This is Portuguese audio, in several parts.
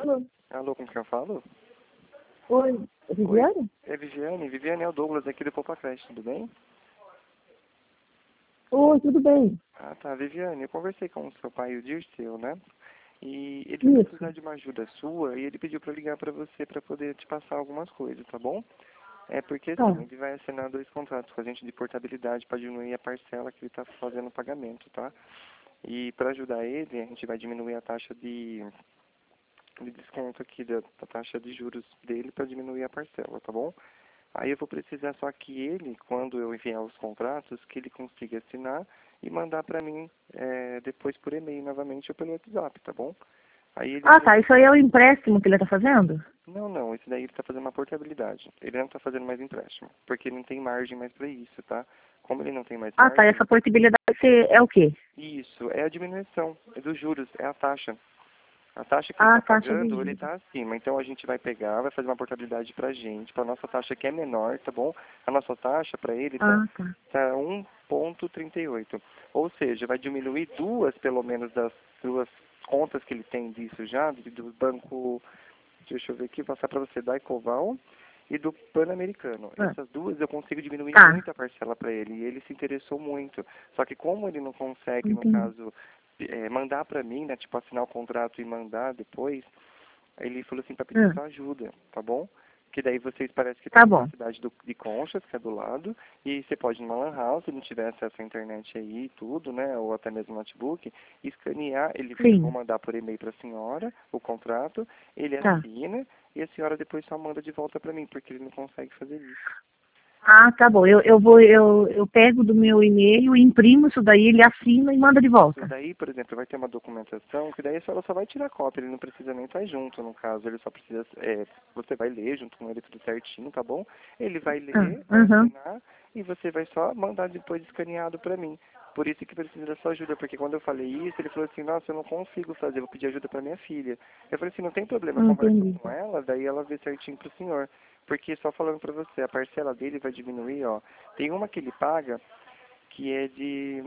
Alô? Alô, com quem eu falo? Oi, é Viviane? Oi, é Viviane. Viviane é o Douglas aqui do Poupa Creche, tudo bem? Oi, tudo bem? Ah, tá. Viviane, eu conversei com o seu pai, o Dirceu, né? E ele vai Isso. precisar de uma ajuda sua e ele pediu para ligar para você para poder te passar algumas coisas, tá bom? É porque Tá. assim, ele vai assinar 2 contratos com a gente de portabilidade para diminuir a parcela que ele está fazendo o pagamento, tá? E para ajudar ele, a gente vai diminuir a taxa de desconto aqui da taxa de juros dele para diminuir a parcela, tá bom? Aí eu vou precisar só que ele, quando eu enviar os contratos, que ele consiga assinar e mandar para mim depois por e-mail novamente ou pelo WhatsApp, tá bom? Aí ele Ah, falou tá. assim, Isso aí é o empréstimo que ele tá fazendo? não, esse daí ele está fazendo uma portabilidade. Ele não está fazendo mais empréstimo, porque ele não tem margem mais para isso, tá? Como ele não tem mais Ah, tá. margem, Essa portabilidade é o quê? isso é a diminuição, é dos juros, é a taxa. A taxa que ele Ah, está taxa de pagando, ele juros. está acima. Então a gente vai pegar, vai fazer uma portabilidade para a gente, para a nossa taxa que é menor, tá bom? A nossa taxa para ele Ah, tá. tá 1,38. Ou seja, vai diminuir pelo menos, das 2 contas que ele tem disso já, do banco, deixa eu ver aqui, passar para você, da Ecoval e do Pan-Americano. Ah, Essas duas eu consigo diminuir tá. muito a parcela para ele, e ele se interessou muito. Só que como ele não consegue, no Entendi. caso, mandar para mim, né, tipo, assinar o contrato e mandar depois, aí ele falou assim para pedir Ah, sua ajuda, tá bom? Que daí vocês parece que tá estão na bom. cidade de Conchas, que é do lado, e você pode ir numa lan house, se não tiver acesso à internet aí e tudo, né, ou até mesmo notebook, escanear, eu vou Sim. mandar por e-mail para a senhora o contrato, ele Tá. assina e a senhora depois só manda de volta para mim, porque ele não consegue fazer isso. Ah, tá bom. Eu pego do meu e-mail, imprimo isso daí, ele assina e manda de Isso volta. daí, por exemplo, vai ter uma documentação que daí ela só vai tirar cópia, ele não precisa nem estar junto, no caso, ele só precisa, você vai ler junto com ele tudo certinho, tá bom? Ele vai Ah, ler, vai aham. assinar e você vai só mandar depois escaneado para mim. Por isso que precisa da sua ajuda, porque quando eu falei isso, ele falou assim, nossa, eu não consigo fazer, eu vou pedir ajuda para minha filha. Eu falei assim, não tem problema, conversa Entendi. com ela, daí ela vê certinho pro senhor. Porque só falando para você, a parcela dele vai diminuir, ó. Tem uma que ele paga que é de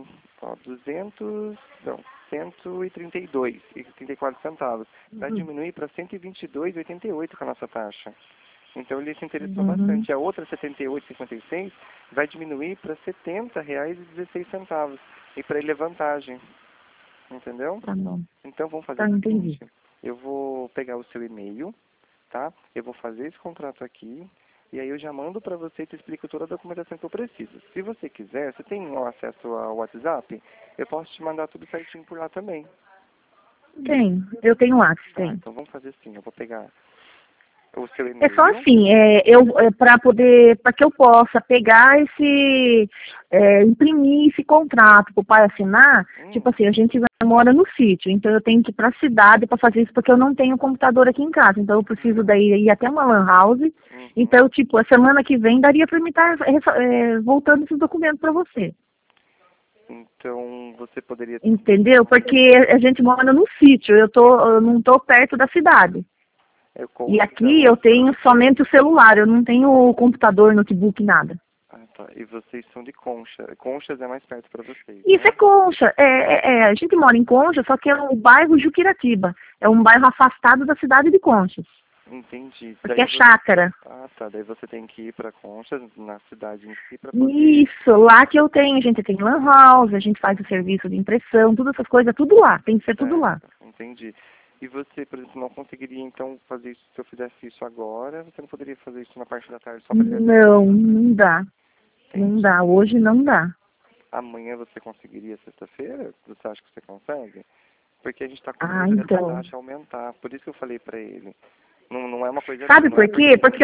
132,34 centavos. Vai Uhum. diminuir para 122,88 com a nossa taxa. Então ele se interessou Uhum. bastante. A outra 78,56 vai diminuir para R$ 70,16. E para ele é vantagem, entendeu? Tá bom. Então vamos fazer Tá, o entendi. seguinte, eu vou pegar o seu e-mail, tá? Eu vou fazer esse contrato aqui e aí eu já mando para você e te explico toda a documentação que eu preciso. Se você quiser, você tem acesso ao WhatsApp? Eu posso te mandar tudo certinho por lá também. Tenho. Eu tenho WhatsApp, Tá, tenho. então vamos fazer assim, eu vou pegar o seu É só e-mail. assim, para que eu possa pegar imprimir esse contrato para o pai assinar, tipo Hum, assim, a gente mora no sítio, então eu tenho que ir para a cidade para fazer isso porque eu não tenho computador aqui em casa, então eu preciso daí ir até uma lan house, uhum. então tipo, a semana que vem daria para me estar voltando esses documentos para você, Então você poderia... entendeu? Porque a gente mora no sítio, eu não tô perto da cidade. E aqui Então... eu tenho somente o celular, eu não tenho o computador, notebook, nada. Ah, tá. E vocês são de Concha. Conchas é mais perto para vocês, Isso é né? Concha, a gente mora em Concha, só que é o bairro Juquiratiba, é um bairro afastado da cidade de Conchas, Entendi. porque é chácara. Ah, tá. Daí você tem que ir para Conchas, na cidade em si, para poder... Isso, lá que eu tenho, a gente tem lan house, a gente faz o serviço de impressão, todas essas coisas, tudo lá, tem que ser tudo lá. Certo, entendi. E você, por exemplo, não conseguiria, então, fazer isso, se eu fizesse isso agora, você não poderia fazer isso na parte da tarde só para ele assinar? Não, não dá, não Entendi. dá, hoje não dá. Amanhã você conseguiria, sexta-feira? Você acha que você consegue? Porque a gente está com Ah, medo dessa então. taxa aumentar. Por isso que eu falei para ele. Não é uma coisa assim, Sabe não é por porque... quê? Porque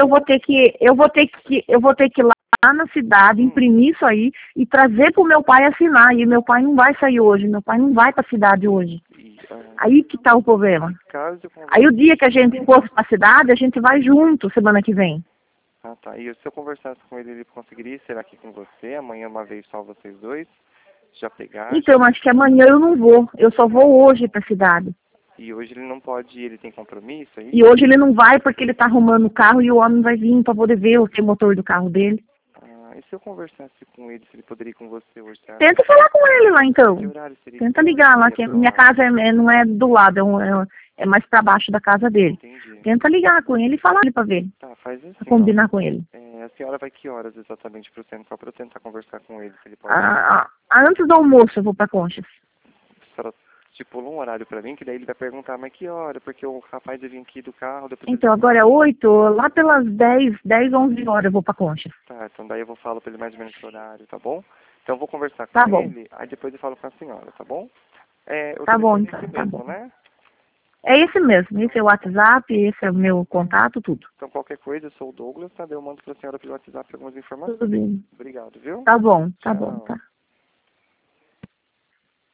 eu vou ter que ir lá na cidade, Hum, imprimir isso aí e trazer para o meu pai assinar. E meu pai não vai sair hoje, meu pai não vai para a cidade hoje. Aí que tá o problema. caso eu Aí converse... o dia que a gente for para a cidade, a gente vai junto semana que vem. Ah, tá. E se eu conversasse com ele, ele conseguiria ser aqui com você? Amanhã, uma vez só vocês dois? Já pegar? Então, acho que amanhã eu não vou. Eu só vou hoje para a cidade. E hoje ele não pode ir, ele tem compromisso, é E isso? hoje ele não vai porque ele tá arrumando o carro e o homem vai vir para poder ver o motor do carro dele. E se eu conversasse com ele, se ele poderia ir com você hoje? Você acha? Tenta falar com ele lá, então. Que horário seria? Tenta ligar lá, que minha casa não é do lado, é mais pra baixo da casa dele. Entendi. Tenta ligar com ele e falar pra ver. Tá, faz assim. Pra combinar com ele. A senhora vai que horas exatamente pro centro? Só pra eu tentar conversar com ele, se ele pode. Antes do almoço eu vou pra Conchas. A senhora estipula um horário pra mim, que daí ele vai perguntar, mas que hora? Porque o rapaz vai vir aqui do carro, depois... Então, agora é 8, lá pelas 10, 11 horas eu vou pra Conchas. Tá, então daí eu vou falar pra ele mais ou menos o horário, tá bom? Então eu vou conversar Tá com bom. ele, aí depois eu falo com a senhora, tá bom? Tá bom, telefone então, esse tá mesmo, bom. né? É esse mesmo, esse é o WhatsApp, esse é o meu contato, tudo. Então qualquer coisa, eu sou o Douglas, tá? Daí eu mando pra senhora pelo WhatsApp algumas informações. Tudo bem. Obrigado, viu? Tá bom, Tchau. tá.